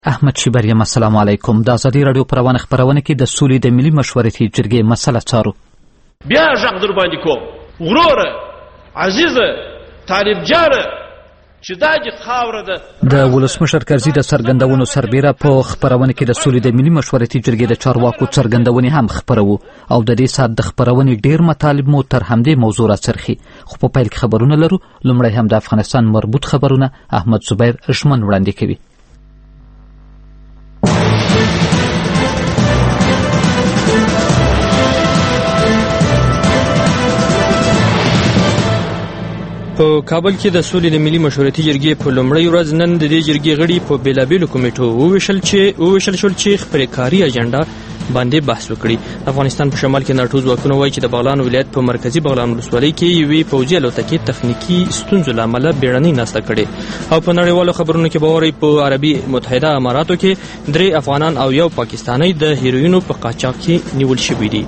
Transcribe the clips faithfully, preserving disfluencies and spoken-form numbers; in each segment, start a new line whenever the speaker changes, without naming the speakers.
احمد شیبریم السلام علیکم. د ازادي راډیو پر روانه خبرونه کې د سولې د ملي مشورتي جرګې مسله څارو.
بیا ژغ در باندې کوم وروره عزیزه طالب جاره چې دا د خاوره ده.
د ولسمشر کرزي د څرګندونو سربیره په خبرونه کې د سولې د ملي مشورتي جرګې د چارواکو څرګندونې هم خبرو او د دې سات د خبرونې ډیر مطالب مو تر همدې موضوع راڅرخي. خو په پیل کې خبرونه لرو. لومړی هم د افغانستان مربوط خبرونه احمد زبیر اشمن وړاندې کوي.
په کابل کې د سولې د ملي مشورتي جرګې په لومړۍ ورځ نن د دې جرګې غړي په بیلابیلو کمیټو وویشل چې وویشل شول چې خپلې کاري اجنډا باندې بحث وکړي. افغانستان په شمال کې ناټو ځواکونه وایي چې د بغلان ولایت په مرکزي بغلان ولسوالۍ کې یوې پوځي الوتکې تخنیکي ستونزو له امله بیړنۍ ناسته کړې. او په نړیوالو خبرونو کې به وورئ په عربي متحده اماراتو کې درې افغانان او یو پاکستانی د هیروینو په قاچاق کې نیول شوي دي.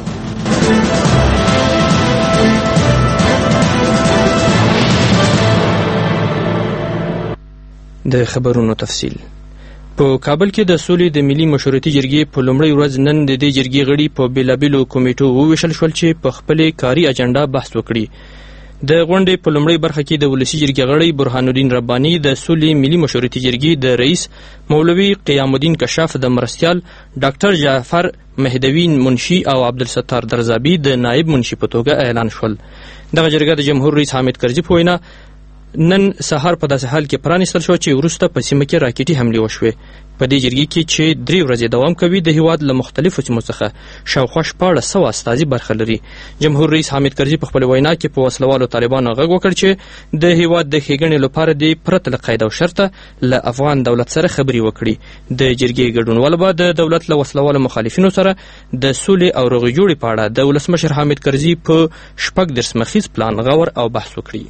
د خبرونو تفصیل. په کابل کې د سولې د ملي مشورتي جرګې په لومړۍ ورځ نن د دې جرګې غړي په بیلابیلو کمیټو وویشل شول چې په خپلې کاري اجنډا بحث وکړي. د غونډې په لومړۍ برخه کې د ولسي جرګې غړی برهان الدین رباني د سولې ملي مشورتي جرګې د رئیس مولوي قیام الدین کشاف د مرستیال ډاکټر جعفر مهدوی منشي او عبدالستار درزابي د نائب منشي په توګه اعلان شول. دغه جرګه د جمهور رئیس حامد کرزي په وینا نن سهار په داسې حال کې پرانیستل شو چې وروسته په سیمه کې راکټي حملې وشوې. په دې جرګې کې چې درې ورځې دوام کوي د هیواد له مختلفو سیمو څخه شاوخوا شپاړس سوه استازي برخه لري. جمهور رئیس حامد کرزي په خپل وینا کې په وسلوالو طالبانو غږ وکړ چې د هیواد د ښېګڼې لپاره د پرته له قید او شرطه له افغان دولت سره خبرې وکړي. د جرګې ګډونوال به د دولت له وسلوالو مخالفینو سره د سولې او روغې جوړې په اړه د ولسمشر حامد کرزي په شپږ دېرش مخیز پلان غور او بحث وکړي.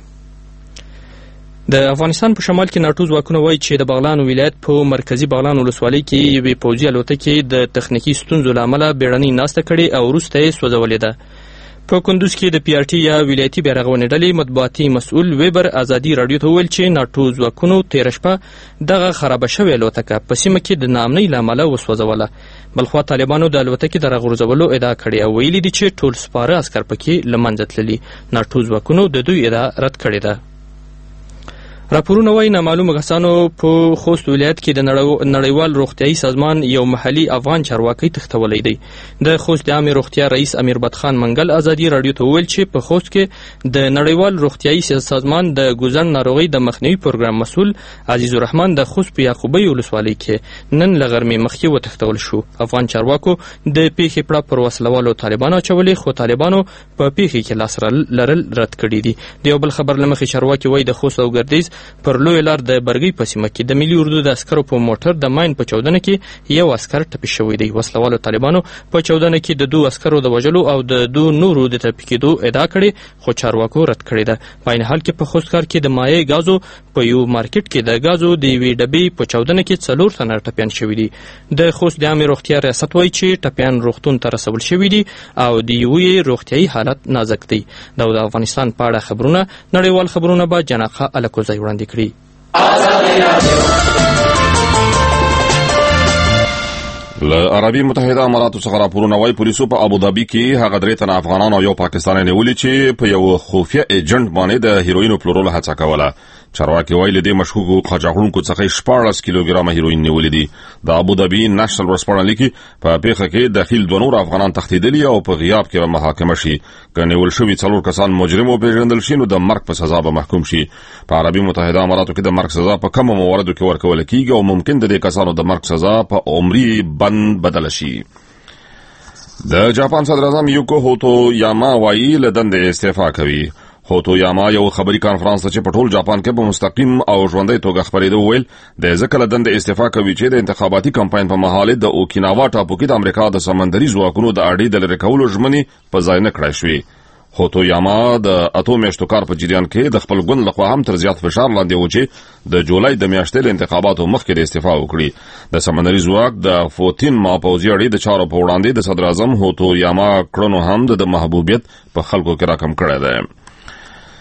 د افغانستان په شمال کې ناټو ځواکونه وایي چې د بغلان ولایت په مرکزي بغلان ولسوالۍ کې یوې پوځي الوتکې د تخنیکي ستونزو له امله بیړنۍ ناسته کړې او وروسته یې سوځولې ده. په کندوز کې د پی آر ټي یا ولایتي بیارغونې ډلې مطبوعاتي مسؤل ویبر ازادي راډیو ته وویل چې ناټو ځواکونو تېره شپه دغه خرابه شوې الوتکه په سیمه کې د ناامنۍ له امله وسوځوله. بلخوا طالبانو د الوتکې د راغورځولو ادعا کړې او ویلي دي چې ټول سپاره عسکر پکې له منځه تللي. ناټو ځواکونو د دوی ادعا رد کړې ده. راپورونه وایي نامعلومو کسانو په خوست ولایت کې د نړیوال روغتیایي سازمان یو محلي افغان چارواکی تښتولی دی. د خوست د عامې روغتیا رئیس امیر بدخان منګل ازادي راډیو ته وویل چې په خوست کې د نړیوال روغتیایي سازمان د ګوزن ناروغۍ د مخنیوي پروګرام مسؤل عزیز الرحمن د خوست په یعقوبۍ ولسوالۍ کې نن له غرمې مخکې وتښتول شو. افغان چارواکو د پیښې پړه پر وسلوالو طالبانو اچولې خو طالبانو په پیښې کې لاس لرل رد کړي دي. د یو بل خبر له مخې چارواکي وایي د خوست او ګردیز پر لوی لار د برګۍ په سیمه کې د ملي اردو د عسکرو په موټر د ماین په چاودنه کې یو عسکر ټپي شوی دی. وسلوالو طالبانو په چاودنه کې د دوه عسکرو د وژلو او د دوه نورو د ټپي کېدو ادعا کړې خو چارواکو رد کړې ده. په عین حال کې په خوست ښار کې د مایع ګازو په یو مارکیټ کې د ګازو د یوې ډبې په چاودنه کې څلور تنه ټپیان شوي دي. د خوست د عامې روغتیا ریاست وایي چې ټپیان روغتون ته رسول شوي دي او د یوې روغتیایي حالت نازک دی. دا د افغانستان په اړه خبرونه. نړیوال خبرونه به جناقه الکوزی وړاندې کړي.
له عربي متحده اماراتو څخه راپورونه وایي پولیسو په ابوظبي کې هغه درې تنه افغانان او یو پاکستانی نیولي چې په یو خفیه ایجنټ باندې د هیروینو پلورلو هڅه کوله. چارواکي وایي له دې مشکوکو قاچاقونکو څخه شپاړس کیلوګرامه هیروین نیولې دي. د ابوظبي نېشنل ورځپاڼه لیکي په پیښه کې داخل دوه نور افغانان تښتېدلي او په غیاب کې به محاکمه شي. که نیول شوي څلور کسان مجرم وپېژندل شي نو د مرګ په سزا به محکوم شي. په عربي متحده اماراتو کې د مرګ سزا په کومو مواردو کې ورکول کېږي او ممکن د دې کسانو د مرګ سزا په عمري بند بدله شي. د جاپان صدر اعظم یوکو هوتو یاما وایي له دندې استعفا کوي. هوتو یاما یو خبري کانفرنس چې په ټول جاپان کې په مستقیم او ژوندۍ توګه خبرېده وویل د ځکه له دندې استعفا کوي چې د انتخاباتي کمپاین په مهال د اوکیناوا ټاپو کې د امریکا د سمندري ځواکونو د اړې د لرې کولو ژمنې په ځای نه کړای شوې. هوتو یاما د اتو میاشتو کار په جریان کې د خپل ګوند لخوا هم تر زیات فشار لاندې و چې د جولای د میاشتې له انتخاباتو مخکې د استعفا وکړي. د سمندري ځواک د فوتین ما پوځي اړې د چارو په وړاندې د صدر اعظم هوتو یاما کړنو هم د محبوبیت په خلکو کې راکم کړی دی.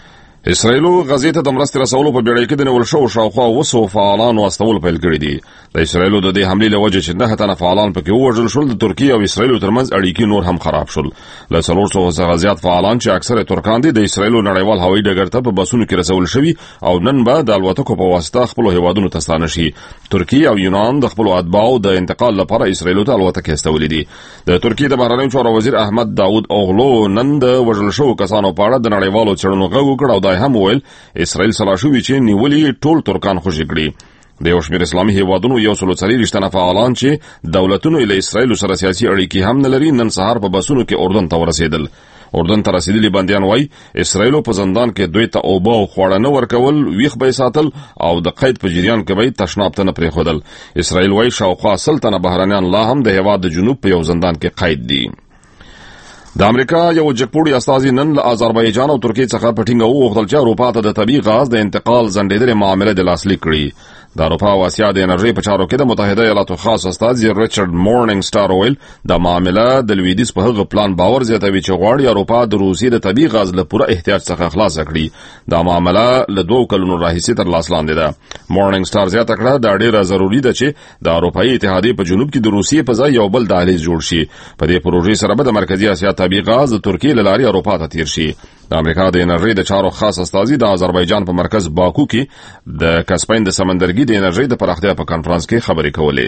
اسرائیل غزې ته د مرستې رسولو په بیړۍ کې د نیول شوو شاوخوا اوه سوه فعالانو استول پیل کړي دي. د اسرائیلو د دې حملې له وجې چې نهه تنه فعالان پکې ووژل شول، د ترکیې او اسرائیلو ترمنځ اړیکې نور هم خراب شول. له څلور سوه څخه زیات فعالان چې اکثره ترکان دي د اسرائیلو نړیوال هوایي ډګر ته په بسونو کې رسول شوي او نن به د الوتکو په واسطه خپلو هیوادونو ته ستانه شي. ترکیې او یونان د خپلو اتباعو د انتقال لپاره اسرائیلو ته الوتکې استولې دي. د ترکیې د بهرنیو چارو وزیر احمد داود اوغلو نن د وژل شوو کسانو په اړه د نړیوالو څېړنو غږ وکړ او دا هم وویل اسرائیل سلاشوي چې نیولي ټول ترکان خوشي کړي. د یو شمېر اسلامي هیوادونو یو سلو څلوېښت تنه فعالان چې دولتونو له اسرائیل سره سیاسي اړیکې هم نه لري نن سهار په بسونو کې اردن ته ورسېدل. اردن ته رسیدلي بندیان وایي اسرائیل په زندان کې دوی ته اوبه او خواړه نه ورکول، ویښ به ساتل او د قید په جریان کې به تشناب ته نه پرېښودل. اسرائیل وایي شاوخوا سل تنه بهرنیان لا هم د هیواد د جنوب په یو زندان کې قید دي. د امریکا یو جګپوړي استازي نن له آذربایجان او ترکیې څخه په ټینګه وغوښتل چې اروپا ته د طبیعي غاز د انتقال ځنډېدلې معامله د لاسلیک کړي. د اروپا او اسیا د انرژۍ په چارو کې د متحده ایالاتو خاص استازي ریچارډ مورنینګ سټار ویل د معامله د لویدیځ په هغه پلان باور زیاتوي چې غواړي اروپا د روسیې د طبیعي غاز له پوره احتیاج څخه خلاص کړي. دا معامله له دوه کلونو راهیسې تر لاس لاندې ده. مورنینګ سټار زیاته کړه دا ډیره ضروري ده چې د اروپایي اتحادیې په جنوب کې د روسیې په ځای یو بل دهلیز جوړ شي. په دې پروژې سره به د مرکزي اسیا طبیعي غاز د ترکیې له لارې اروپا ته تیر شي. د امریکا د انرژۍ د چارو خاص استازي د آذربایجان په مرکز باکو کې د کاسپین د سمندرګي د انرژۍ د پراختیا په کانفرنس کې خبرې کولې.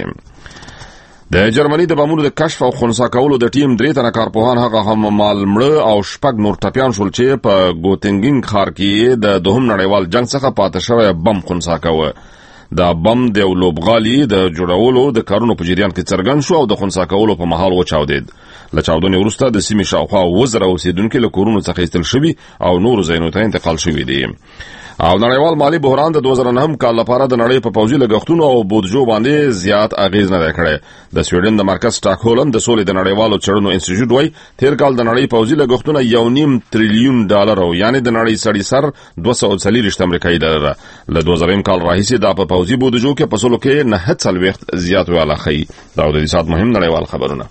د جرمني د بمونو د کشف او خنثی کولو د ټیم درې تنه کارپوهان هغه هم مال مړه او شپږ نور ټپیان شول چې په ګوتنګینګ ښار کې د دوهم نړیوال جنگ څخه پاتې شوی بم خنثی کوه. دا بم د یو لوبغالي د جوړولو د کارونو په جریان کې څرګند شو او د خنثی کولو په مهال وچاودید. له چاودنې وروسته د سیمې شاوخوا اووه زره اوسېدونکي له کورونو څخه ایستل شوي او نورو ځایونو ته انتقال شوي دي. او نړیوال مالي بحران د دوه زره نهم کال لپاره د نړۍ په پوځي لګښتونو او بودجو باندې زیات اغیز نه دی کړی. د سویډن د مرکز سټاکهولم د سولې د نړیوالو څېړنو انسټیټیوټ وایي تیر کال د نړۍ پوځي لګښتونه یو نیم تریلیون ډالر او یعنې د نړۍ سړي سر دوه سوه څلوېښت امریکایي ډالر. له دوه زرهیم کال راهیسې دا په پوځي بودجو کې په سلو کې نهه څلوېښت زیات والی ښیي. دا د دې ساعت مهم نړیوال خبرونه.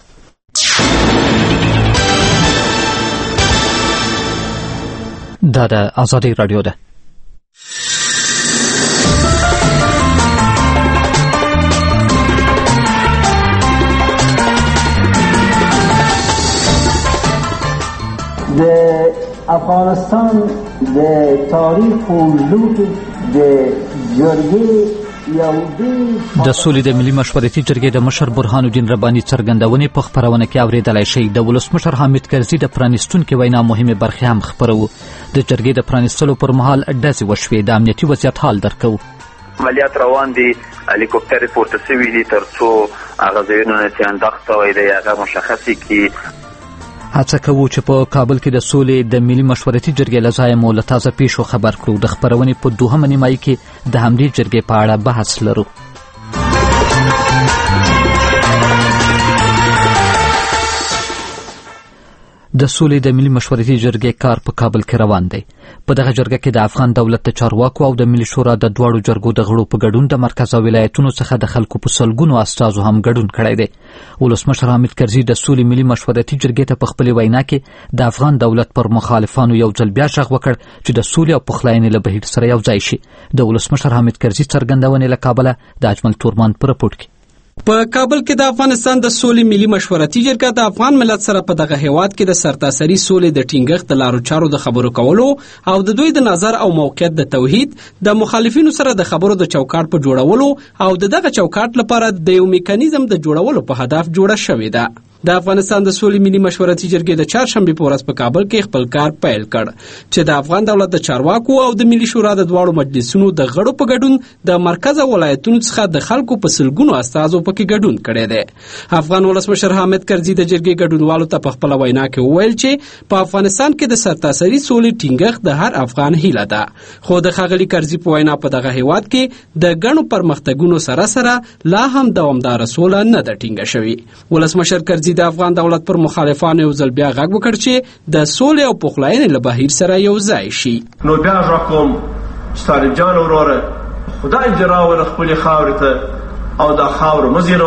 دا د آزادۍ راډیو ده.
د افغانستان د تاریخ اوږدو کې د جرګې
د سولې د ملي مشورتي جرګې د مشر برهان الدین رباني څرګندونې په خپرونه کې اوریدلای شئ. د ولسمشر حامد کرزي د پرانیستونکې وینا مهمې برخې هم خپروو. د جرګې د پرانیستلو پر مهال ډزې وشوې. د امنیتي وضعیت حال درکوو.
عملیات روان دي، هلیکوپټر پورته شوي دي تر څو هغه ځایونه چې انداخته وی دی هغه مشخصې کړي.
هڅه کوو چې په کابل کې د سولې د ملي مشورتي جرګې له ځایه مو له تازه پیښو خبر کړو. د خپرونې په دوهمه نیمایي کې د همدې جرګې په اړه بحث لرو. د سولې د ملي مشورتي جرګې کار په کابل کې روان دی. په دغه جرګه کې د افغان دولت د چارواکو او د ملي شورا د دواړو جرګو د غړو په ګډون د مرکز او ولایتونو څخه د خلکو په سلګونو استازو هم ګډون کړی دی. ولسمشر حامد کرزي د سولې ملي مشورتي جرګې ته په خپلې وینا کې د افغان دولت پر مخالفانو یو ځل بیا غږ وکړ چې د سولې او پخلاینې له بهیر سره یو ځای شي. د ولسمشر حامد کرزي څرګندونې له کابله د اجمل تورمان په رپورټ کې.
په کابل کې د افغانستان د سولې ملي مشورتي جرګه د افغان ملت سره په دغه هیواد کې د سرتاسري سولې د ټینګښت د لارو چارو د خبرو کولو او د دوی د نظر او موقعیت د توحید د مخالفینو سره د خبرو د چوکاټ په جوړولو او د دغه چوکاټ لپاره د یو میکانیزم د جوړولو په هدف جوړه شوې ده. د افغانستان د سولې ملي مشورتي جرګې د چهارشنبې په ورځ په کابل کې خپل کار پیل کړ چې د افغان دولت د چارواکو او د ملي شورا د دواړو مجلسونو د غړو په ګډون د مرکز او ولایتونو څخه د خلکو په سلګونو استازو پکې ګډون کړی دی. افغان ولسمشر حامد کرزي د جرګې ګډونوالو ته په خپل وینا کې وویل چې په افغانستان کې د سرتاسري سولې ټینګښت د هر افغان هیله ده. خو د ښاغلي کرزي په وینا په دغه هیواد کې د ګڼو پرمختګونو سره سره لا هم دوامداره سوله نه ده ټینګه شوې. ولسمشر کرزي د افغان دولت پر مخالفانو یو ځل بیا غږ وکړ چې د سولې او پخلاینې له بهیر سره یو ځای شي.
نو بیا غږ کوم چې طالب جان وروره خدای دې راوله خپلې خاورې ته او دا خاوره مه زیروه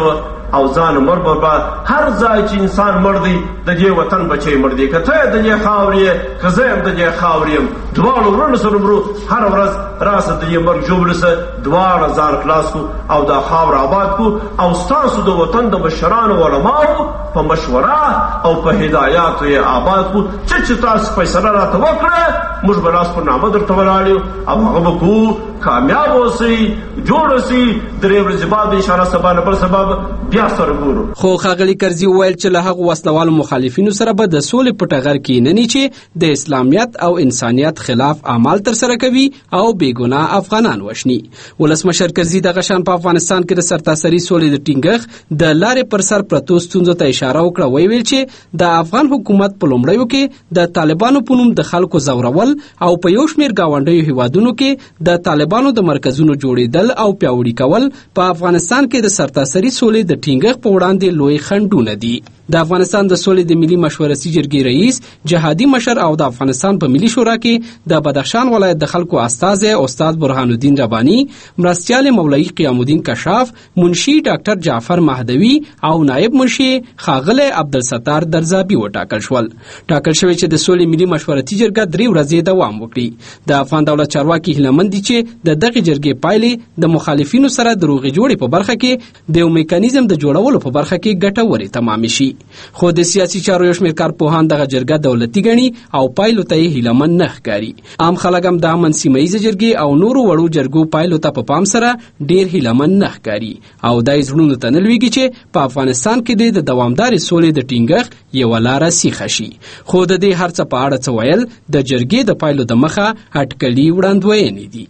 او ځان مړ برباد. هر ځای چې انسان مړ دی د دې وطن بچی مړ دی، که ته د دې خاورې یې که زه یم د دې خاورې یم، دواړو وروڼو سره مرو. هر ورځ راسه د دې مرګ ژوبله سه دواړه ځان خلاص کړو او دا خاوره آباد کړو او ستاسو د وطن د مشرانو علماو په مشوره او په هدایاتو یې آباد کړو. چې چې تاسو فیصله راته وکړه موږ به لاس پر نامه درته ولاړ یو او هغه به کوو. کامیاب اوسئ، جوړ اوسئ. درې ورځې بعد انشاءالله سبا نه بل سبا بیا سره ګورو.
خو ښاغلي کرزي وویل چې له هغو وسلوالو مخالفینو سره به د سولې په ټغر کې نه ني چې د اسلامیت او انسانیت خلاف اعمال ترسره کوي او بېګناه افغانان وشني. ولسمشر کرزي دغه شان په افغانستان کې د سرتاسري سولې د ټینګښت د لارې پر سر پرتو ستونزو ته اشاره وکړه. ویل چې د افغان حکومت په لومړیو کې د طالبانو په نوم د خلکو ځورول او په یو شمېر ګاونډیو هیوادونو کې د طالبانو د مرکزونو جوړېدل او پیاوړي کول په افغانستان کې د سرتاسري سولې د ټینګښت په وړاندې لوی خنډونه دي. د افغانستان د سولې د ملي مشورتي جرګې رئیس، جهادي مشر او د افغانستان په ملي شورا کې د بدخشان ولایت د خلکو استازی استاد برهان الدین رباني، مرستیال مولوي قیام الدین کشاف، منشي ډاکټر جعفر مهدوي او نائب منشي ښاغلی عبدالستار درزابي وټاکل شول. ټاکل شوی چې د سولې ملي مشورتي جرګه درې ورځې دوام وکړي. د افغان دولت چارواکي هیله مند دي چې د دغې جرګې پایلې د مخالفینو سره د روغې جوړې په برخه کې د یو میکانیزم د جوړولو په برخه کې ګټورې تمامې شي. خو د سیاسي چارو یو شمېر کارپوهان دغه جرګه دولتي ګڼي او پایلو ته یې هیله مند نه ښکاري. عام خلک هم د امن سیمه ییزې جرګې او نورو وړو جرګو پایلو ته په پام سره ډېر هیله مند نه ښکاري او دا یې زړونو ته نه لویږي چې په افغانستان کې د دوامدارې سولې د ټینګښت یوه لاره سیخه شي. خو د دې هر څه په اړه څه ویل د جرګې د پایلو د مخه اټکلي وړاندوینې دي.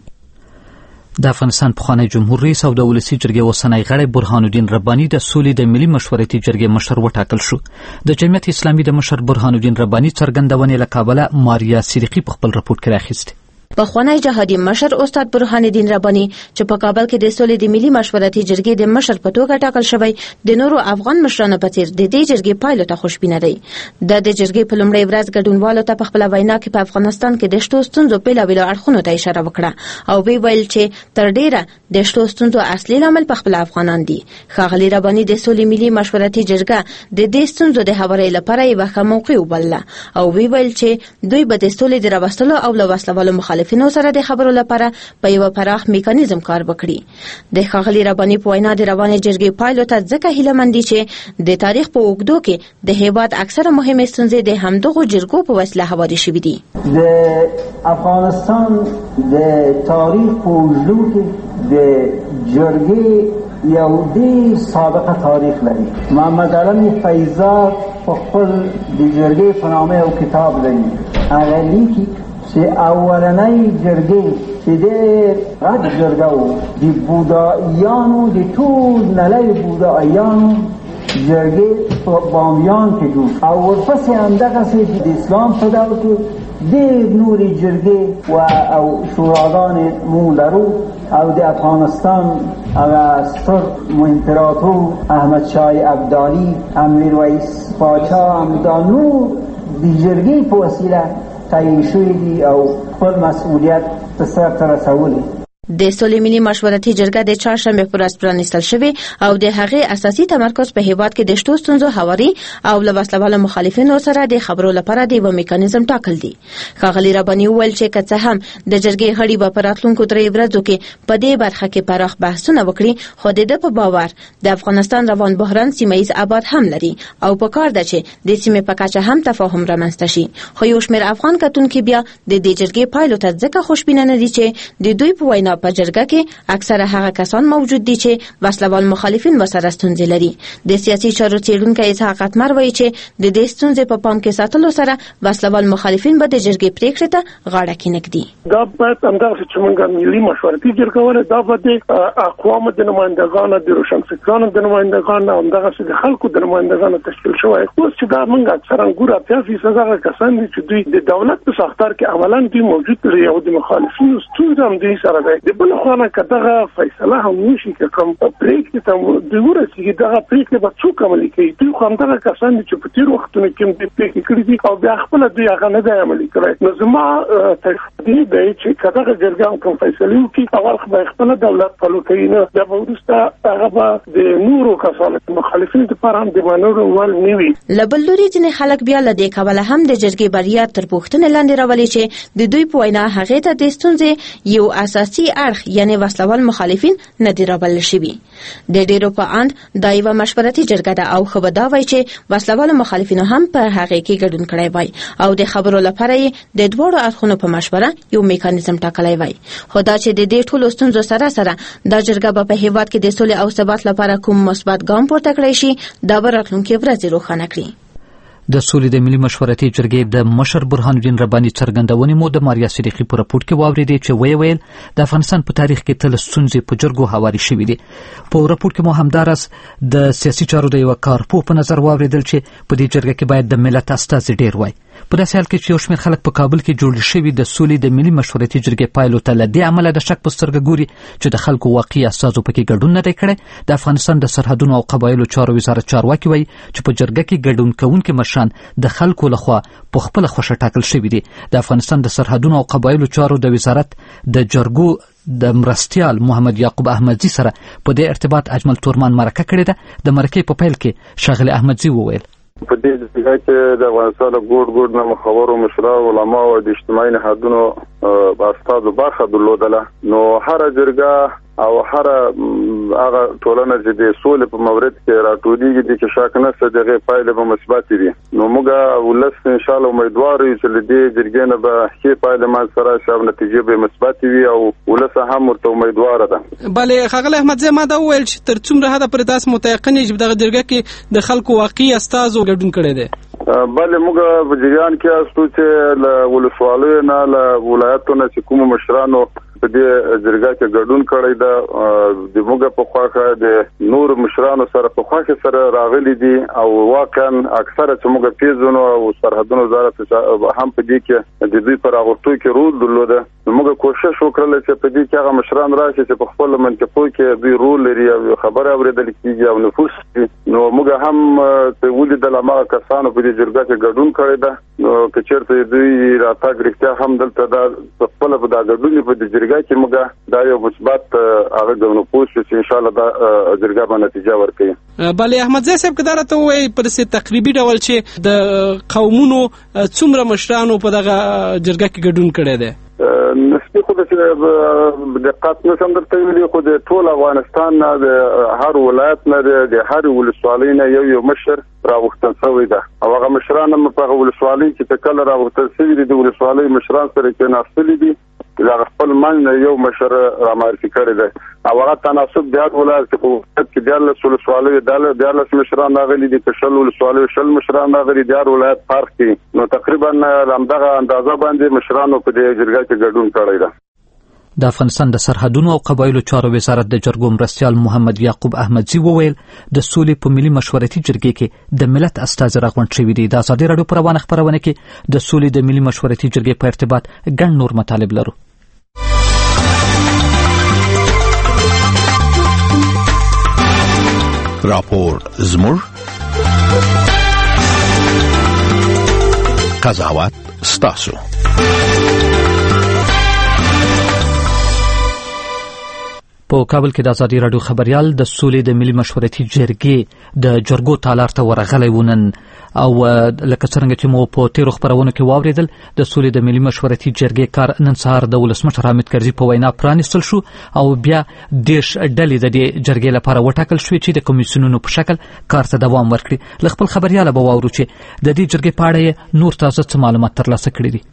د افغانستان پخوانی جمهور رئیس او د ولسي جرګې اوسنی غړی برهان الدین رباني د سولې د ملي مشورتي جرګې مشر وټاکل شو. د جمعیت اسلامي د مشر برهان الدین رباني څرګندونې له کابله ماریا صدیقي په خپل رپورټ کې راخیستې.
پخوانی جهادي مشر استاد برهان الدین رباني چې په کابل کې د سولې د ملي مشورتي جرګې د مشر په توګه ټاکل شوی د نورو افغان مشرانو په څیر د دې جرګې پایلو ته خوشبینه دی. د دې جرګې په لومړۍ ورځ ګډونوالو ته په خپل وینا کې په افغانستان کې د شتو ستونزو بیلابیلو اړخونو ته اشاره وکړه او وی ویل چې تر ډیره د شتو ستونزو اصلي لامل په خپل افغانان دي. ښاغلي رباني د سولې ملي مشورتي جرګه د دې ستونزو د هواري لپاره یو ښه موقع وبلله او وی ویل چې دوی به د سولې د راوستلو او له وسلوالو مخالفینو سره د خبرو لپاره په یو پراخ میکانیزم کار وکړي. د ښاغلي رباني په وینا د روانې جرګې پایلو ته ځکه هیله مند دي چې د تاریخ په اوږدو کې د هیواد اکثره مهمې ستونزې د همدغو جرګو په وسیله هواري شوي دي.
د افغانستان د تاریخ په اوږدو کې د جرګې یو ډېر سابقه تاریخ لري. محمد علي فیضات په خپل د جرګې په نامه یو کتاب لري. هغه لیکي چې اولنۍ جرګې چې ډېر غټ جرګه و د بودایانو د ټول نړۍ بودایانو جرګې په بامیان کې جوړ او ورپسې همدغسې د اسلام په دور کې ډېر نورې جرګې و او شوراګانې موږ لرو او د افغانستان هغه ستر امپراتور احمدشاه ابدالي امیرویس پاچا همدا نور د جرګې په وسیله تعیین شوي دي او خپل مسؤلیت په سرته رسولي.
د سولې ملي مشورتي جرګه د چهارشنبې پر ورځ پرانیستل شوې او د هغې اساسي تمرکز په هیواد کې د شتو ستونزو هواري او له وسلوالو مخالفینو سره د خبرو لپاره د یو میکانیزم ټاکل دي. ښاغلي رباني وویل چې که څه هم د جرګې غړي به په راتلونکو درې ورځو کې په دې برخه کې پراخ بحثونه وکړي خو د ده په باور د افغانستان روان بحران سیمه ییز ابعاد هم لري او په کار ده چې د سیمې په کچه هم تفاهم رامنځته شي. خو یو شمېر افغان کتونکي بیا د دې جرګې پایلو ته ځکه خوشبینه نه دي چې د دوی په وینا په جرګه کې اکثره هغه کسان موجود دي چې وسلوال مخالفین ورسره ستونزې لري. د سیاسي چارو څېړونکی اسحاق اتمر وایي چې د دې ستونزې په پام کې ساتلو سره وسلوال مخالفین به د جرګې پریکړې ته غاړه کېنږدي.
دا باید همدغسې چې موږ ملي مشورتي جرګه ولرو دا به د اقوامو د نمایندګانو د روشنفکرانو د نمایندګانو او همدغسې د خلکو د نمایندګانو تشکیل شوی. اوس چې دا موږ اکثرا ګورو اتیا فیصد هغه کسان دي چې دوی د دولت په ساختار کې عملاً دوی موجود دي او د مخالفینو ستونزه هم دوی سره ده. د بل خو نه کداغه فیصله هم نشي کوم پریکړه ته د ورسېږي دغه پریکړه به څوک عملي کوي دوی خو همدغه کسان چې په تیر وختونو کې د پریکړې کړې دي او بیا خپل دوی هغه نه دی عملي کړی نو زما تخدي دی چې کداغه جرګه کوم فیصله وکړي اول خو خپل دولت فالو کوي نه بیا به وروسته هغه به د نورو کسانو مخالفین لپاره هم د منلو وړ نه وي.
له بل لوري ځینې خلک بیا له دې کبله هم د جرګې بریا تر پوښتنې لاندې راولي چې د دوی په وینا هغې ته د ستونزې یو اساسي اړخ یعنې وسلوال مخالفین نه دي رابلل شوي. د ډېرو په اند دا یوه مشورتي جرګه ده او ښه به دا وایي چې وسلوالو مخالفینو هم په هغې کې ګډون کړی وای او د خبرو لپاره یې د دواړو اړخونو په مشوره یو میکانیزم ټاکلی وای. خو دا چې د دې ټولو ستونزو سره سره دا جرګه به په هیواد کې د سولې او ثبات لپاره کوم مثبت ګام پورته کړی شي دا به راتلونکې ورځې روښانه کړي.
د سولې د ملي مشورتي جرګې د مشر برهان الدین رباني څرګندونې مو د ماریا صدیقي په راپورټ کې واورېدې چې ویې ویل د افغانستان په تاریخ کې تل ستونزې په جرګو هوارې شوي دي. په راپورټ کې مو همداراز د سیاسي چارو د یوه کارپوه په نظر واورېدل چې په دې جرګه کې باید د ملت استازي ډېر وای. په داسې حال کې چې یو شمېر خلک په کابل کې جوړ شوي د سولې د ملي مشورتي جرګې پایلو ته له دې امله د شک په سترګه ګوري چې د خلکو واقعي استازو پکې ګډون نه دی کړی. د افغانستان د سرحدونو او قبایلو چارو وزارت چارواکي وایي چې په جرګه کې ګډون کوونکي مشران د خلکو لخوا په خپله خوښه ټاکل شوي دي. د افغانستان د سرحدونو او قبایلو چارو د وزارت د جرګو د مرستیال محمد یعقوب احمدزي سره په دې ارتباط اجمل تورمان مرکه کړې ده. د مرکې په پیل کې ښاغلی احمدزي وویل
په دې ځای کې د افغانستان ګوډ ګوډ نه مخورو مشرانو علما او د اجتماعي نهادونو استازو برخه درلودله نو هر جرګه او هر هغه ټولنه چې د سولې په مورد کې راټولېږي د چې شک نشته دغه پایله به مثبت وي. نو موږ ولس ان شاء الله امیدوار یو چې د جرګې نه به ښې پایله ما سره شاو نتیجه به مثبت وي او ولس هم ورته امیدوار ده.
بلې ښاغلی احمدزي ما دا وویل چې تر څومره حده پورې تاسو متیقن یې چې دغه جرګه کې د خلکو واقعي استازو ګډون کړی دی؟
بله موږ په جریان کې استو چې له ولسوالیو نه له ولایتو نه چې کومو مشرانو په دې جرګه کې ګډون کړی ده د موږ په خواخه د نور مشرانو سره په خواخه سره راغلي دي او واقعا اکثره چې موږ پیژنو او سرحدونو وزارت هم په دې کې د دوی پر راغورتو کې رول درلوده. موږ کوشش وکړل چې په دې کې هغه مشران راشي چې په خپل منطقو کې دوی رول لري او خبره اورېدل کېږي او نفوذ کوي. نو موږ هم په ولیدل هغه کسانو په دې جرګه کې ګډون کړی ده. نو که چېرته دوی راتګ رښتیا هم دلته دا خپل په دا ګډون په دې جرګه کې موږ دا یو مثبت هغه ګڼو پوه شو چې ان شاء الله دا جرګه به نتیجه ورکوي.
بلې احمدزي صاحب که دا راته ووایي په داسې تقریبي ډول چې د قومونو څومره مشرانو په دغه جرګه کې ګډون کړی دی؟
نسبي خو د دقت نشم درته ویلی خو د ټول افغانستان نه د هر ولایت نه د هر ولسوالۍ نه یو یو مشر راغوښتل شوی ده او هغه مشران هم په هغه ولسوالۍ کې کله راغوښتل شوي دي د ولسوالۍ مشران سره کېناستلي دي د خپل منځ یو مشر رامعرفي کړی دی او هغه تناسب د هر ولایت کې دیارلس ولسوالیو دیارلس مشران راغلي دي که شل ولسوالیو شل مشران راغلي دي هر ولایت فرق کوي نو تقریبا همدغه اندازه باندې مشرانو په دې جرګه کې ګډون کړی ده.
د افغانستان د سرحدونو او قبایلو چارو وزارت د جرګو مرستیال محمد یعقوب احمدزي وویل د سولې په ملي مشورتي جرګې کې د ملت استازي راغونډ شوي دي. د ازادي راډیو په روانه خپرونه کې د سولې د ملي مشورتي جرګې په ارتباط ګڼ نور مطالب لرو.
راپور زموږ قضاوت ستاسو.
په کابل کې د ازادي راډیو خبريال د سولې د ملي مشورتي جرګې د جرګو تالار ته ورغلی و نن او لکه څرنګه چې مو په تیرو خبرونو کې واورېدل د سولې د ملي مشورتي جرګې کار نن سهار د ولسمشر حامد کرزي په وینا پرانیستل شو او بیا دېرش ډلې د دې جرګې لپاره وټاکل شوې چې د کمیسیونونو په شکل کار ته دوام ورکړي. له خپل خبریاله به واورو چې د دې جرګې په اړه نور تازه څه معلومات ترلاسه کړي دي.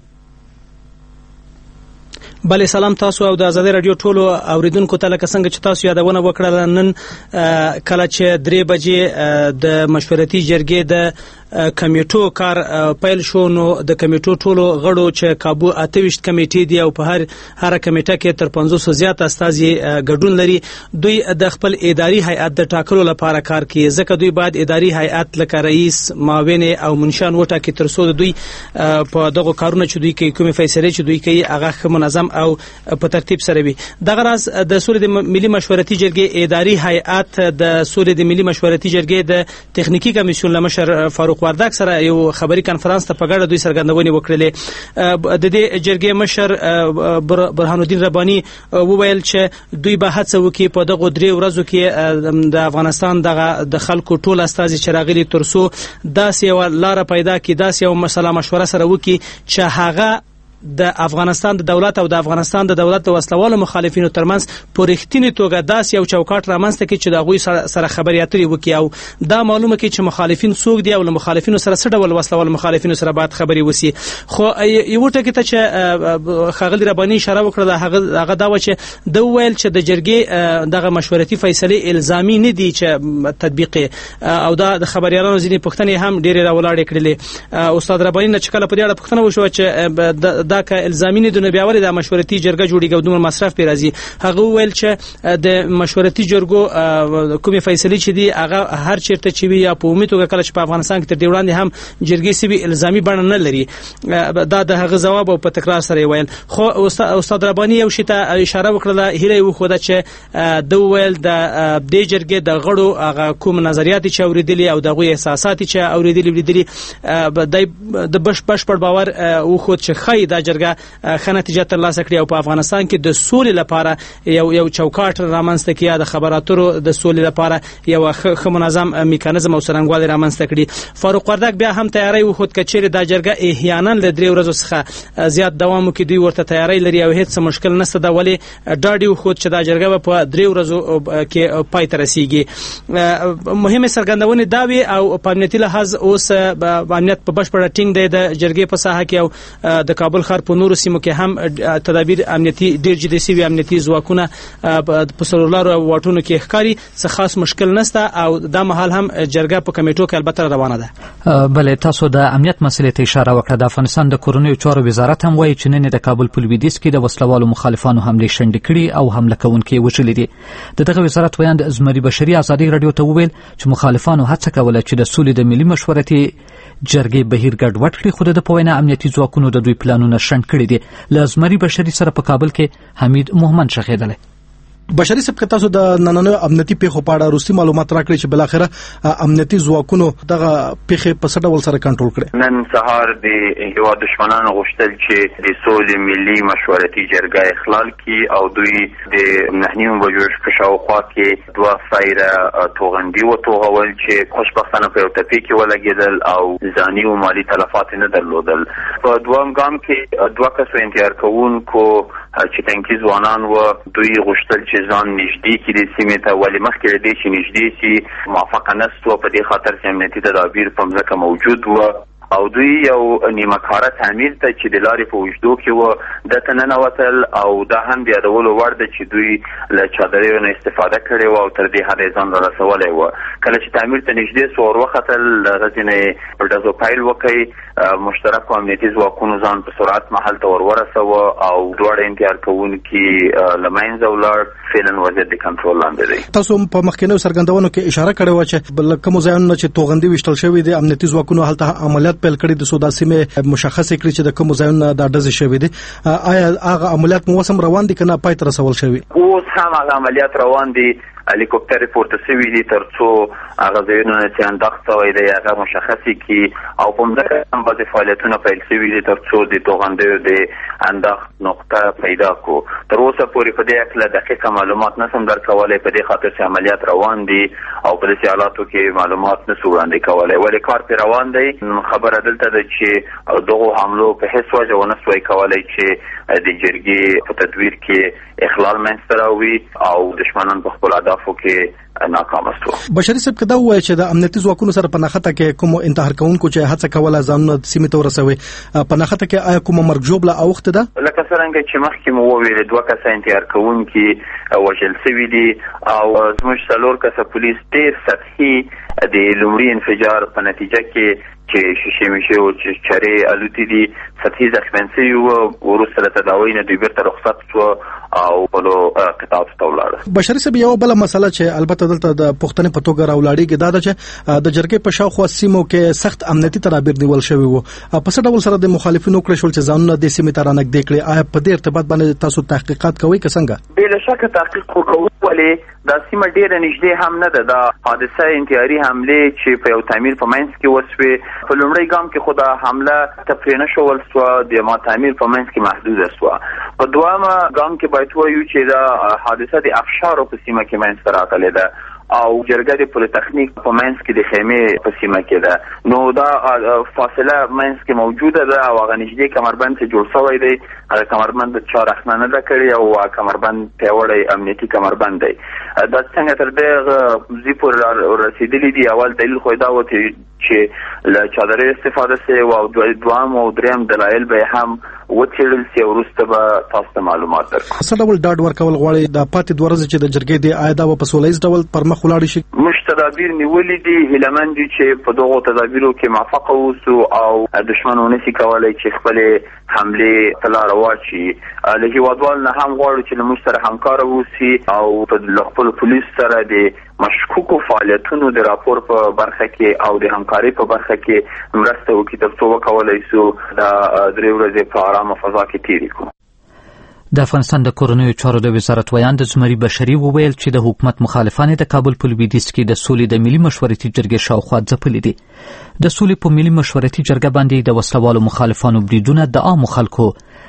بله سلام تاسو او د ازادي راډیو ټولو اوریدونکو ته لکه څنګه چې تاسو یادونه وکړه نن کله چې درې بجې د مشورتي جرګې د
کمیټو کار پیل شو. نو د کمیټو ټولو غړو چې کابو اتهویشت کمیټې دی او په هر هر کمیټه کې تر پنځوس زیات استازي ګډون لري. دوی د خپل اداري هیئت د ټاکلو لپاره کار کوي، ځکه دوی باید اداري هیئت لکه رئیس، معاون او منشان وټاکي تر څو دوی په دغه کارونه چې دوی کوي، کومې فیصلې چې دوی کوي، هغه منظم او په ترتیب سره وي. دغه راز د سولې د ملي مشورتي جرګې اداري هیئت د سولې د ملي مشورتي جرګې د تخنیکی کمیسیون لمشر فاروق وردک سره یو خبري کانفرنس ته په ګډه دوی څرګندونې وکړلې. د دې جرګې مشر برهان الدین رباني وویل چې دوی به هڅه وکړي په دغه درې ورځو کې د افغانستان دغه د خلکو ټول استازي چې راغلي تر څو داسې یو لاره پیدا کړي، داسې یو مسله مشوره سره وکړي چې هغه د افغانستان د دولت او د افغانستان د دولت د وسلوالو مخالفینو ترمنځ په رښتینې توګه داسې یو چوکاټ رامنځته کړي چې د هغوی سره خبرې اترې وکړي او دا معلومه کړي چې مخالفین څوک دي او له مخالفینو سره څه ډول وسلوالو مخالفینو سره باید خبرې وسي. خو یو ټکي ته چې ښاغلي رباني اشاره وکړه هغه هغه دا و چې د ویل چې د جرګې دغه مشورتي فیصلې الزامي نه دي چې تطبیق او دا د خبريالانو ځینې پوښتنې هم ډېرې راولاړې کړلې. استاد رباني نه چې کله په دې اړه پوښتنه وشوه چې دا که الزامي نه دونه بیا ولې د مشورتي جرګه جوړیږي او دومره مصرف پې راځي، هغه وویل چې د مشورتي جرګو کومې فیصلې چې دي هغه هر چېرته چې وي یا په عمومي توګه کله چې په افغانستان کې تر دې وړاندې هم جرګې سوي الزامي بڼه نه لري. دا د هغه ځواب او په تکرار سره یې ویل. خو استاد رباني یو شي ته اشاره وکړله، هیله یې وښوده چې د وویل د دې جرګې د غړو هغه کوم نظریات چې اورېدلي او د هغوی احساسات چې اورېدلي ولیدلي د بشپړ باور وښود چې ښایي دا جرګه ښه نتیجه ترلاسه کړي او په افغانستان کې د سولې لپاره یو یو چوکاټ رامنځته کړي، یا د خبرو اترو د سولې لپاره یو ښه منظم میکانیزم او څرنګوالی رامنځته کړي. فاروق وردک بیا هم تیاری وښود که چیرې دا جرګه احیانا له درې ورځو څخه زیات دوام وکړي، دوی ورته تیاری لري او هېڅ مشکل نشته ده، ولې ډاډ یې وښود چې دا جرګه به په درې ورځو کې پای ته رسیږي. مهمې څرګندونې دا وي او په امنیتي لحاظ اوس امنیت په بشپړه ټینګ دی د جرګې په ساحه کې او د کابل ښار په نورو سیمو کې هم تدابیر امنیتي ډېر جدي سوي، امنیتي ځواکونه په څلور لارو واټونو کې ښکاري، څه خاص مشکل نشته او دا مهال هم جرګه په کمیټو کې البته روانه ده.
بلې تاسو د امنیت مسلې ته اشاره وکړه. د افغانستان د کورنیو چارو وزارت هم وایي چې نن د کابل په لویدیځ کې د وسلوالو مخالفانو حملې شنډې کړي او حمله کوونکي وژلي دي. د دغه وزارت ویاند زمري بشري ازادي راډیو ته وویل چې مخالفانو هڅه کوله چې د سولې د ملي مشورتي جرګې بهیر ګډوډ کړي، خو د په وینا امنیتي ځواکونو د دوی پلانونه شنډ کړي دي. له زمري بشري سره په کابل کې حمید محمد شخیدلی.
بشري صاحب که تاسو د نننو امنیتي پیښو په اړه وروستي معلومات راکړئ چې بلاخره امنیتي ځواکونو دغه پیښې په څه ډول سره کنټرول کړي.
نن سهار د هیواد دشمنانو غوښتل چې د سولې ملي مشورتي جرګه اخلال کړي او دوی د نهه نیمو بجو په شاوخوا کې دوه فایره توغندي وتوغول چې خوشبختانه په یو ټپي کې ولګېدل او ځاني او مالي تلفات نه درلودل. په دویم ګام کې دوه کسو انتحار کوونکو چې تنکي ځوانان و دوی غوښتل چې ځان نږدې کړي د سیمې ته، ولې مخکې له دې چې نږدې سي موافقه نشته په دې خاطر چې امنیتي تدابیر په مځکه موجود و او دوی یو نیمه کاره تعمیر ته چې د لارې په اوږدو کې و دته ننوتل او دا هم د یادولو وړ ده چې دوی له چادریو نه استفاده کړې وه او تر دې حده یې ځان را رسولی و. کله چې تعمیر ته نږدې سو ور وختل، له هغې نه یې په ډزو پیل وکړئ، مشترکو امنیتي ځواکونو ځان په سرعت محل ته ور ورسوه او دواړه انتحار کوونکي له منځه ولاړ. فعلا وضعیت د کنټرول لاندې دی.
تاسو په مخکینیو څرګندونو کې اشاره کړې وه چې له کومو ځایونو چې توغندي ویشتل شوي دي امنیتي ځواکونو هلته عملیات پیل کړي د سودا سیمې مشخصې کړي چې د کومو ځایونو دا ډزې شوي دي. آیا هغه عملیات مو اوس هم روان دي که نه پای ته رسول شوي؟
اوس هم هغه عملیات روان دي، هلیکوپټر پورته سوي دي تر څو هغه ځایونه چې انداخت شوی دی هغه مشخصې کړي او په مځکه هم بعضې فعالیتونه پیل شوي دي تر څو د توغندیو د انداخت نقطه پیدا کړو. تر اوسه پورې په دې هکله دقیقه معلومات نشم درکولی په دې خاطر چې عملیات روان دي او په داسې حالاتو کې معلومات نشو وړاندې کولی، ولې کار پرې روان دی. خبره دلته ده چې دغو حملو په هېڅ وجه ونه سوی کولی چې د جرګې په تدویر کې اخلال منځته راوړي او دشمنان په خپل اهدافو کې ناکام شو.
بشری صاحب کدا وایي چې د امنیتي ځواکونو سره په نخته کې کوم انتحار کوونکو چې هڅه کوله ځانونه سیمې ته ورسوي په نخته کې آیا کوم مرګ جوړه اوخته ده؟
لکه څنګه چې مخکې مو وویل دوه کسه انتحار کوونکي وژل شوي دي او زموږ څلور کسه پولیس ډېر سطحي د لومړي انفجار په نتیجه کې چې شیشې میشې او چې چرې الوتې دي سطحي زخمیان شوي وو. وروسته له تداوۍ نه دوی بیرته رخصت شو او بلو قطاعاتو ته ولاړه.
بشري صاحب یو بله مسله چې البته دلته د پوښتنې په توګه راولاړېږي دا ده چې د جرګې په شاوخوا سیمو کې سخت امنیتي تدابیر نیول شوي وو. په څه ډول سره د مخالفینو وکړی شول چې ځانونه دې سیمې ته رانږدې کړي؟ آیا په دې ارتباط باندې تاسو تحقیقات کوئ که څنګه؟
بې له شکه تحقیق وکړو، ولې دا سیمه ډېره نږدې هم نه ده. دا حادثه انتحاري حملې چې په یو تعمیر په منځ کې وسوې، په لومړی ګام کې خو دا حمله تفریح نه شول سوه، د ما تعمیر په منځ کې محدوده سوه. په دویمه ګام کې باید ووایو چې دا حادثه د افشارو په سیمه کې منځ ته راغلې ده او جرګه د پولیتخنیک په منځ کې د خیمې په سیمه کې ده. نو دا فاصله منځ کې موجوده ده او هغه نږدې کمربند چې جوړ شوی دی هغه کمربند چا رخنه نه ده کړې او کمربند پیاوړی امنیتي کمربند دی. دا څنګه تر دغه ځای پورې رسېدلي دي. اول دلیل خو دا و چې له چادرۍ استفاده سوې وه او دویم او درېیم دلایل به هم وڅېړل سي او وروسته به تاسو ته معلومات درکړو.
څه ډول ډاډ ورکول غواړئ دا پاتې دوه ورځې چې د جرګې دی آیا دا به په سوله ییز ډول پر مخ ولاړ شي؟
موږ تدابیر نیولي دي، هیلهمند دي چې په دغو تدابیرو کې موفقه اوسو او دښمن ونشي کولی چې خپلې حملې ته لاره واچي. له هېوادوالو نه هم غواړو چې له موږ سره همکاره اوسي او له خپلو پولیسو سره د مشکوکو فعالیتونو د راپور په برخه کې او د همکارۍ په برخه کې مرسته وکړي تر څو وکولی سو دا درې ورځې په ارامه فضا کې تېرې کړو.
د افغانستان د کورنیو چارو د وزارت ویان د زمري بشري وویل چې د حکومت مخالفان د کابل په لویدیځ کې د سولې د ملي مشورتي جرګې شاوخوا ځپلي دي. د سولې په ملي مشورتي جرګه باندې د وسلوالو مخالفانو بریدونه د عامو خلکو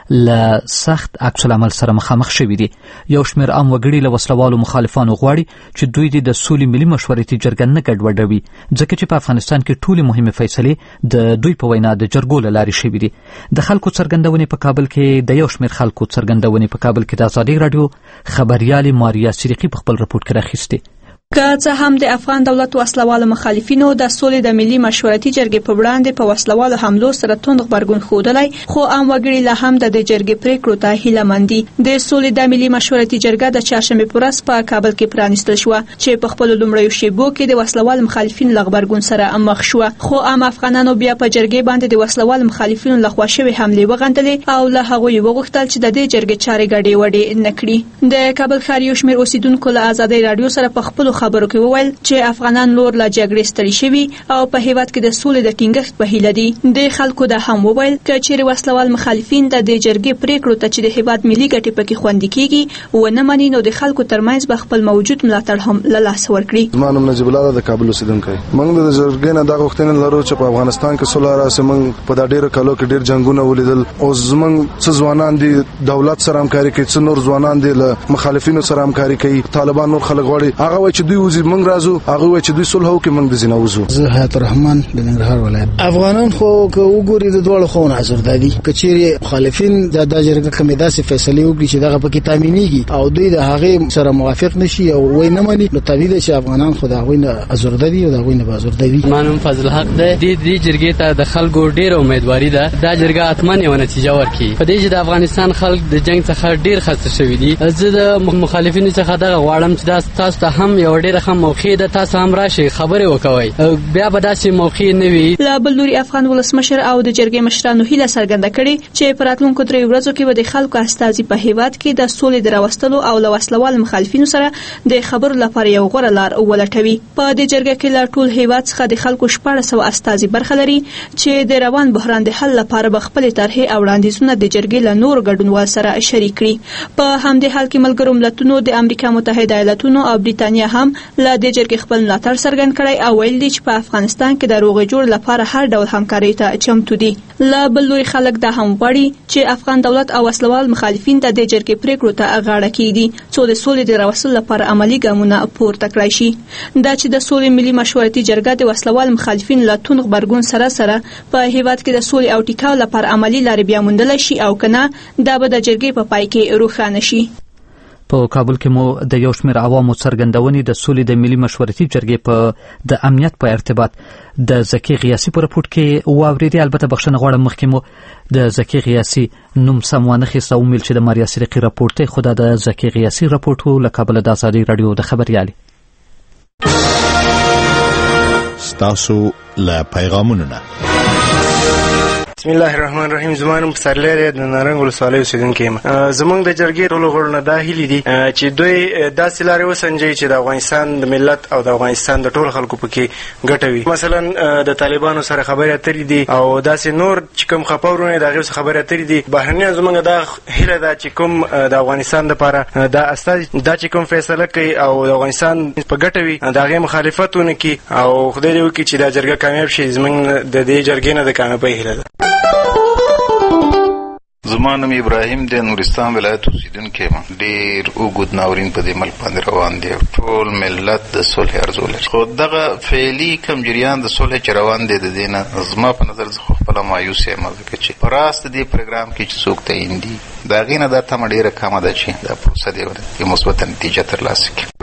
له سخت عکس العمل سره مخامخ شوي دي. یو شمېر عام وګړي له وسلوالو مخالفانو غواړي چې دوی د سولې ملي مشورتي جرګه نه ګډوډوي، ځکه چې په افغانستان کې ټولې مهمې فیصلې د دوی په وینا د جرګو له لارې شوي دي. د خلکو څرګندونې په کابل کې د یو شمېر خلکو څرګندونې په کابل کې د ازادي راډیو خبريالې ماریا صدیقي په خپل رپورټ کې راخیستې.
که څه هم د افغان دولت وسلوالو مخالفینو د سولې د ملي مشورتي جرګې په وړاندې په وسلوالو حملو سره توند غبرګون ښودلی، خو عام وګړي لا هم د دې جرګې پریکړو ته هیلهمند دي. د سولې د ملي مشورتي جرګه د چهارشنبې په ورځ په کابل کې پرانیستل شوه چې په خپلو لومړیو شیبو کې د وسلوالو مخالفینو له غبرګون سره مخ شوه، خو عام افغانانو بیا په جرګې باندې د وسلوالو مخالفینو لخوا شوې حملې وغندلې او له هغوی وغوښتل چې د دې جرګې چارې ګډې وډې نه کړي. د کابل ښار یو شمېر اوسیدونکو له ازادۍ راډیو سره په خپلو خبرو کې وویل چې افغانان نور له جګړې ستړي شوي او په هیواد کې د سولې د ټینګښت په هیله دي. د خلکو دا هم وویل که چیرې وسلوال مخالفین د دې جرګې پریکړو ته چې د هیواد ملي ګټې پکې خوندي کیږي ونه مني نو د خلکو ترمنځ به خپل موجود ملاتړ هم له لاسه ورکړي.
زما نوم نجیب الله د کابل اوسیدونکی. موږ د جرګې نه دا غوښتنه لرو چې په افغانستان کې سوله راسي. موږ په دا ډیرو کالو کې ډیر جنگونه ولیدل او زموږ څه ځوانان دي دولت سره همکاري کوي، څه نور ځوانان دي له مخالفینو سره همکاري کوي. طالبان نور خلک غواړي هغه وایي چې دوی وزي موږ راځو، هغه وایي چې دوی صلح وکړي موږ د زینه وزو.
زه حیات الرحمن د ننګرهار ولایت. افغانان خو که وګوري د دوړو خو نظر دادي کچېری مخالفین د داجرګه کمې داسې فیصله وکړي چې دغه پکې تامینېږي او دوی د هغه سره موافق نشي او وای نه مني، نو طبيعي ده چې افغانان خو دا وینه ازرددي او دا وینه بازرددي.
مانم فضل حق ده د دې جرګې ته د خلکو ډېر امیدواري ده دا جرګه اتمن یو نتیجه ورکړي. په دې چې د افغانستان خلک د جنگ څخه ډېر خسته شوي دي. زه د مخالفینو څخه دغه غواړم چې دا تاسو ته هم یو ډېر ښه موقع ده، تاسو هم راشي خبرې وکوي، بیا به داسې موقع نه وي.
لا بل لوري افغان ولسمشر او د جرګې مشرانو هیله څرګنده کړې چې په راتلونکو درې ورځو کې به د خلکو استازي په هیواد کې د سولې د راوستلو او له وسلوال مخالفینو سره د خبرو لپاره یو غوره لار ولټوي. په دې جرګه کې له ټول هیواد څخه د خلکو شپږ سوه استازي برخه لري چې د روان بحران د حل لپاره به خپل طرحې او وړاندیزونه د جرګې له نور ګډونوال سره شریک کړي. په همدې حال کې ملګرو ملتونو د امریکا متحده ایالاتونو او بریتانیا هم له دې جرګې خپل ملاتړ څرګند کړی او ویل دي چې په افغانستان کې د روغې جوړ لپاره هر ډول همکارۍ ته چمتو دي. لا بل لوري خلک دا هم غواړي چې افغان دولت او وسلوال مخالفین د دې جرګې پریکړو ته غاړه کیږي څو د سولې د راوستلو لپاره عملي ګامونه پورته کړای شي. دا چې د سولې ملي مشورتي جرګه د وسلوال مخالفین له توند غبرګون سره سره په هیواد کې د سولې او ټیکاو لپاره عملي لارې بیا موندلی شي او کنه دا به د جرګې په پای کې روښانه شي.
په کابل کې مو د یو شمېر عوامو څرګندونې د سولې د ملي مشورتي جرګې په د امنیت په ارتباط د زکي غیاسي په رپورټ کې واورېدې. البته بخښنه غواړم مخکې مو د زکي غیاسي نوم سم وانخیست او ویل چې د ماریا صدیقي رپورټ دی، خو دا د زکي غیاسي رپورټ و. له کابله د ازادي راډیو د خبریالي.
ستاسو له پیغامونو نه.
بسم الله الرحمن الرحیم. زمانم پسرلری د نارنګ ولسوالۍ اوسیدونکی یم. زمونږ د جرګې ټولو غړو نه دا هیلې دي چې دوی داسې لارې وسنجوي چې د افغانستان د ملت او د افغانستان د ټولو خلکو پکې ګټه وي. مثلا د طالبانو سره خبرې اترې دي او داسې نور چې کوم خپرونه د هغې سره خبرې اترې دي. بهرنیان زمونږ دا هیله ده چې کوم د افغانستان لپاره دا استازي دا چې کوم فیصله کوي او د افغانستان په ګټه وي د هغې مخالفت ونه کړي او خدای دې وکړي چې دا جرګه کامیاب شي. زمونږ د دې جرګې نه د کامیابۍ هیله ده.
زما نوم ابراهیم دی، نورستان ولایت اوسیدونکی یم. ډېر اوږد ناورین په دې ملک باندې روان دی. ټول ملت د صلح ارزو لري، خو دغه فعلي کم جریان د صلح چې روان دی د دې نه زما په نظر زه خو خپله مایوس یم، ځکه چې په راست دې پروګرام کې چې څوک تعین دي د هغې نه دا تمه ډېره کمه ده چې دا پروسه دې یو مثبته نتیجه ترلاسه کړي.